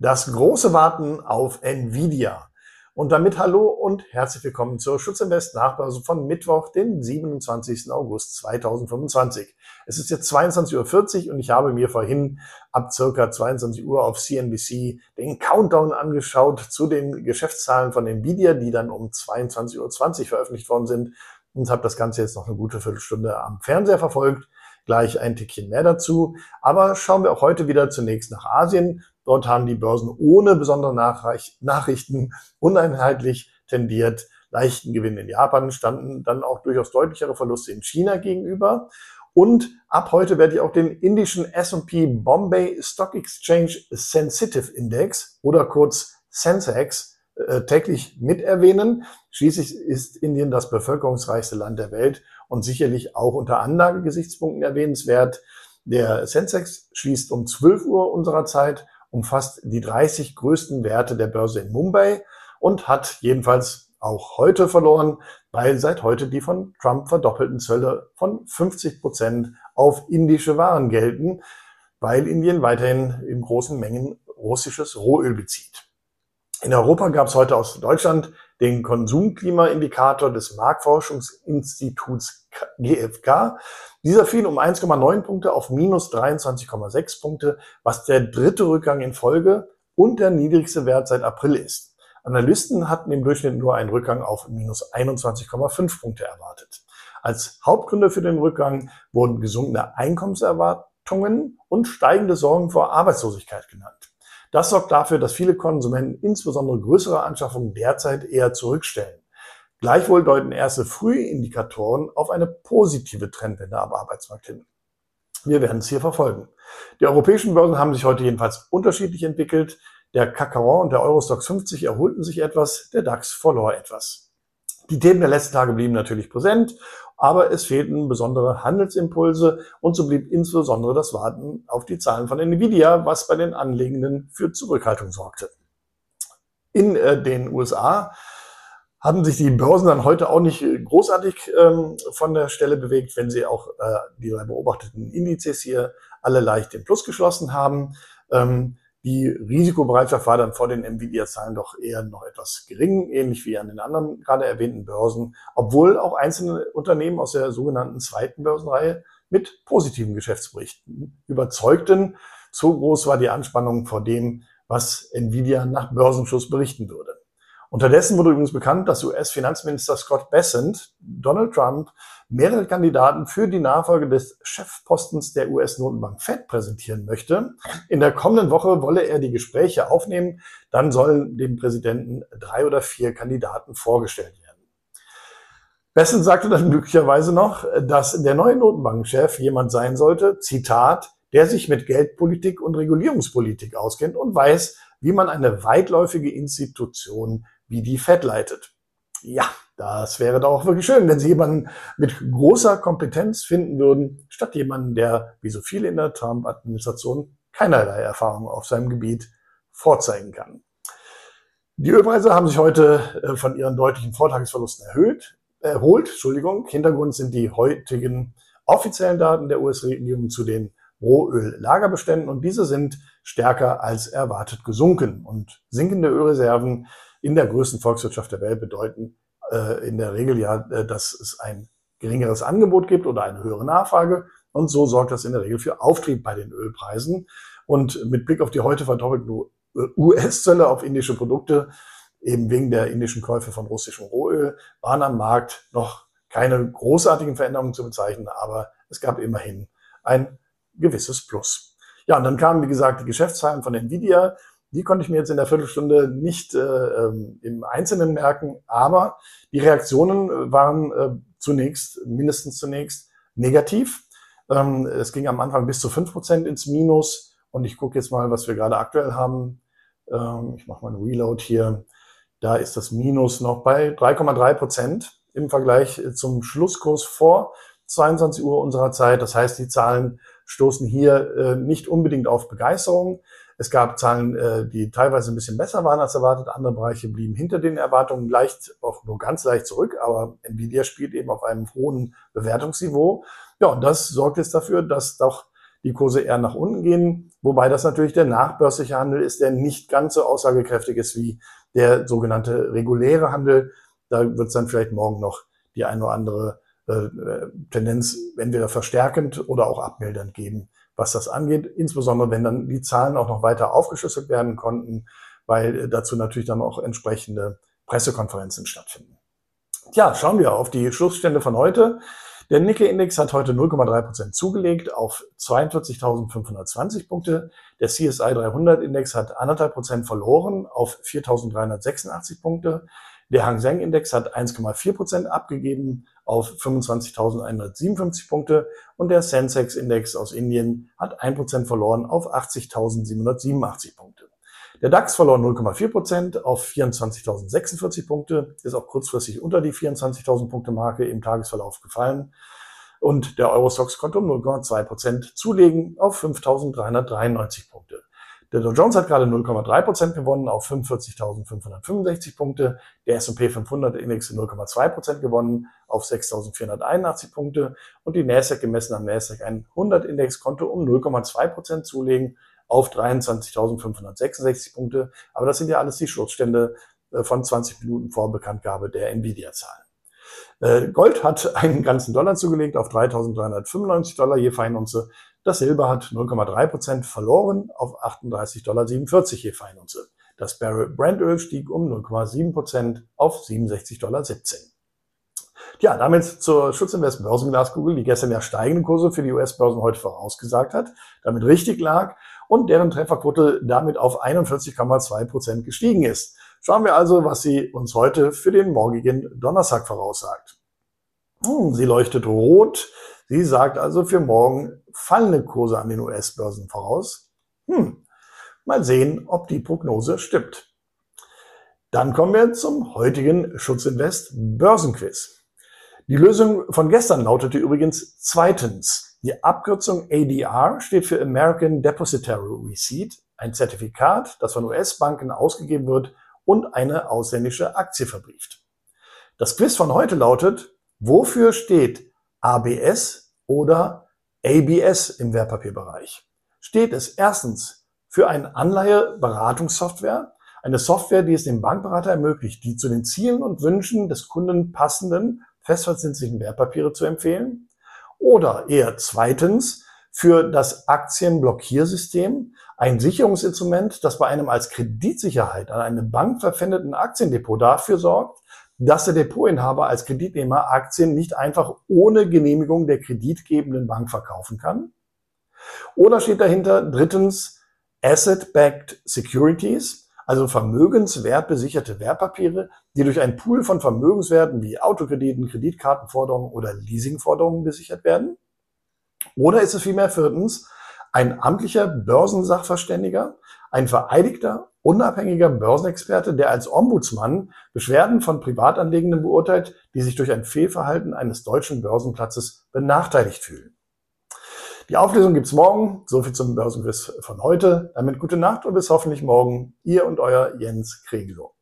Das große Warten auf Nvidia. Und damit hallo und herzlich willkommen zur Schutzinvest Nachbörse von Mittwoch, den 27. August 2025. Es ist jetzt 22:40 Uhr und ich habe mir vorhin ab circa 22 Uhr auf CNBC den Countdown angeschaut zu den Geschäftszahlen von Nvidia, die dann um 22:20 Uhr veröffentlicht worden sind, und habe das Ganze jetzt noch eine gute Viertelstunde am Fernseher verfolgt. Gleich ein Tickchen mehr dazu. Aber schauen wir auch heute wieder zunächst nach Asien. Dort haben die Börsen ohne besondere Nachrichten uneinheitlich tendiert. Leichten Gewinn in Japan, standen dann auch durchaus deutlichere Verluste in China gegenüber. Und ab heute werde ich auch den indischen S&P Bombay Stock Exchange Sensitive Index oder kurz Sensex täglich mit erwähnen. Schließlich ist Indien das bevölkerungsreichste Land der Welt und sicherlich auch unter Anlagegesichtspunkten erwähnenswert. Der Sensex schließt um 12 Uhr unserer Zeit, umfasst die 30 größten Werte der Börse in Mumbai und hat jedenfalls auch heute verloren, weil seit heute die von Trump verdoppelten Zölle von 50% auf indische Waren gelten, weil Indien weiterhin in großen Mengen russisches Rohöl bezieht. In Europa gab es heute aus Deutschland den Konsumklimaindikator des Marktforschungsinstituts GfK. Dieser fiel um 1,9 Punkte auf minus 23,6 Punkte, was der dritte Rückgang in Folge und der niedrigste Wert seit April ist. Analysten hatten im Durchschnitt nur einen Rückgang auf minus 21,5 Punkte erwartet. Als Hauptgründe für den Rückgang wurden gesunkene Einkommenserwartungen und steigende Sorgen vor Arbeitslosigkeit genannt. Das sorgt dafür, dass viele Konsumenten insbesondere größere Anschaffungen derzeit eher zurückstellen. Gleichwohl deuten erste Frühindikatoren auf eine positive Trendwende am Arbeitsmarkt hin. Wir werden es hier verfolgen. Die europäischen Börsen haben sich heute jedenfalls unterschiedlich entwickelt. Der CAC 40 und der Eurostoxx 50 erholten sich etwas, der DAX verlor etwas. Die Themen der letzten Tage blieben natürlich präsent, aber es fehlten besondere Handelsimpulse und so blieb insbesondere das Warten auf die Zahlen von Nvidia, was bei den Anlegenden für Zurückhaltung sorgte. In den USA haben sich die Börsen dann heute auch nicht großartig von der Stelle bewegt, wenn sie auch die beobachteten Indizes hier alle leicht im Plus geschlossen haben. Die Risikobereitschaft war dann vor den Nvidia-Zahlen doch eher noch etwas gering, ähnlich wie an den anderen gerade erwähnten Börsen, obwohl auch einzelne Unternehmen aus der sogenannten zweiten Börsenreihe mit positiven Geschäftsberichten überzeugten. So groß war die Anspannung vor dem, was Nvidia nach Börsenschluss berichten würde. Unterdessen wurde übrigens bekannt, dass US-Finanzminister Scott Bessent Donald Trump mehrere Kandidaten für die Nachfolge des Chefpostens der US-Notenbank Fed präsentieren möchte. In der kommenden Woche wolle er die Gespräche aufnehmen. Dann sollen dem Präsidenten 3 oder 4 Kandidaten vorgestellt werden. Bessent sagte dann glücklicherweise noch, dass der neue Notenbankchef jemand sein sollte, Zitat, der sich mit Geldpolitik und Regulierungspolitik auskennt und weiß, wie man eine weitläufige Institution wie die Fed leitet. Ja, das wäre doch auch wirklich schön, wenn Sie jemanden mit großer Kompetenz finden würden, statt jemanden, der, wie so viele in der Trump-Administration, keinerlei Erfahrung auf seinem Gebiet vorzeigen kann. Die Ölpreise haben sich heute von ihren deutlichen Vortagesverlusten erholt. Hintergrund sind die heutigen offiziellen Daten der US-Regierung zu den Rohöllagerbeständen und diese sind stärker als erwartet gesunken. Und sinkende Ölreserven in der größten Volkswirtschaft der Welt bedeuten in der Regel ja, dass es ein geringeres Angebot gibt oder eine höhere Nachfrage. Und so sorgt das in der Regel für Auftrieb bei den Ölpreisen. Und mit Blick auf die heute verdoppelten US-Zölle auf indische Produkte, eben wegen der indischen Käufe von russischem Rohöl, waren am Markt noch keine großartigen Veränderungen zu bezeichnen, aber es gab immerhin ein gewisses Plus. Ja, und dann kamen, wie gesagt, die Geschäftszahlen von Nvidia. Die konnte ich mir jetzt in der Viertelstunde nicht im Einzelnen merken, aber die Reaktionen waren mindestens zunächst negativ. Es ging am Anfang bis zu 5% ins Minus und ich gucke jetzt mal, was wir gerade aktuell haben. Ich mache mal einen Reload hier. Da ist das Minus noch bei 3,3% im Vergleich zum Schlusskurs vor 22 Uhr unserer Zeit. Das heißt, die Zahlen stoßen hier nicht unbedingt auf Begeisterung. Es gab Zahlen, die teilweise ein bisschen besser waren als erwartet. Andere Bereiche blieben hinter den Erwartungen auch nur ganz leicht zurück. Aber Nvidia spielt eben auf einem hohen Bewertungsniveau. Ja, und das sorgt jetzt dafür, dass doch die Kurse eher nach unten gehen, wobei das natürlich der nachbörsliche Handel ist, der nicht ganz so aussagekräftig ist wie der sogenannte reguläre Handel. Da wird es dann vielleicht morgen noch die eine oder andere Tendenz entweder verstärkend oder auch abmildernd geben, was das angeht. Insbesondere, wenn dann die Zahlen auch noch weiter aufgeschlüsselt werden konnten, weil dazu natürlich dann auch entsprechende Pressekonferenzen stattfinden. Tja, schauen wir auf die Schlussstände von heute. Der Nikkei-Index hat heute 0,3% zugelegt auf 42.520 Punkte. Der CSI 300-Index hat 1,5% verloren auf 4.386 Punkte. Der Hang Seng-Index hat 1,4% abgegeben auf 25.157 Punkte und der Sensex-Index aus Indien hat 1% verloren auf 80.787 Punkte. Der DAX verlor 0,4% auf 24.046 Punkte, ist auch kurzfristig unter die 24.000 Punkte Marke im Tagesverlauf gefallen. Und der Eurostoxx konnte um 0,2% zulegen auf 5.393 Punkte. Der Dow Jones hat gerade 0,3% gewonnen auf 45.565 Punkte. Der S&P 500 Index 0,2% gewonnen auf 6.481 Punkte. Und die Nasdaq gemessen am Nasdaq 100 Index konnte um 0,2% zulegen auf 23.566 Punkte. Aber das sind ja alles die Schlussstände von 20 Minuten vor Bekanntgabe der Nvidia-Zahlen. Gold hat einen ganzen Dollar zugelegt auf $3.395 je Feinunze. Das Silber hat 0,3% verloren auf $38,47 je Feinunze. Das Barrel Brent-Öl stieg um 0,7% auf $67,17. Ja, damit zur Schutzinvest Börsenglaskugel, die gestern ja steigende Kurse für die US-Börsen heute vorausgesagt hat, damit richtig lag und deren Trefferquote damit auf 41,2% gestiegen ist. Schauen wir also, was sie uns heute für den morgigen Donnerstag voraussagt. Sie leuchtet rot. Sie sagt also für morgen fallende Kurse an den US-Börsen voraus. Mal sehen, ob die Prognose stimmt. Dann kommen wir zum heutigen Schutzinvest Börsenquiz. Die Lösung von gestern lautete übrigens zweitens. Die Abkürzung ADR steht für American Depositary Receipt, ein Zertifikat, das von US-Banken ausgegeben wird und eine ausländische Aktie verbrieft. Das Quiz von heute lautet: Wofür steht ABS oder ABS im Wertpapierbereich? Steht es erstens für eine Anleiheberatungssoftware, eine Software, die es dem Bankberater ermöglicht, die zu den Zielen und Wünschen des Kunden passenden festverzinslichen Wertpapiere zu empfehlen? Oder eher zweitens für das Aktienblockiersystem, ein Sicherungsinstrument, das bei einem als Kreditsicherheit an eine Bank verpfändeten Aktiendepot dafür sorgt, dass der Depotinhaber als Kreditnehmer Aktien nicht einfach ohne Genehmigung der kreditgebenden Bank verkaufen kann? Oder steht dahinter drittens Asset-Backed Securities, also vermögenswertbesicherte Wertpapiere, die durch einen Pool von Vermögenswerten wie Autokrediten, Kreditkartenforderungen oder Leasingforderungen besichert werden? Oder ist es vielmehr viertens ein amtlicher Börsensachverständiger, ein vereidigter, unabhängiger Börsenexperte, der als Ombudsmann Beschwerden von Privatanlegenden beurteilt, die sich durch ein Fehlverhalten eines deutschen Börsenplatzes benachteiligt fühlen? Die Auflösung gibt's morgen. So viel zum Börsenquiz von heute. Damit gute Nacht und bis hoffentlich morgen. Ihr und euer Jens Kregelow.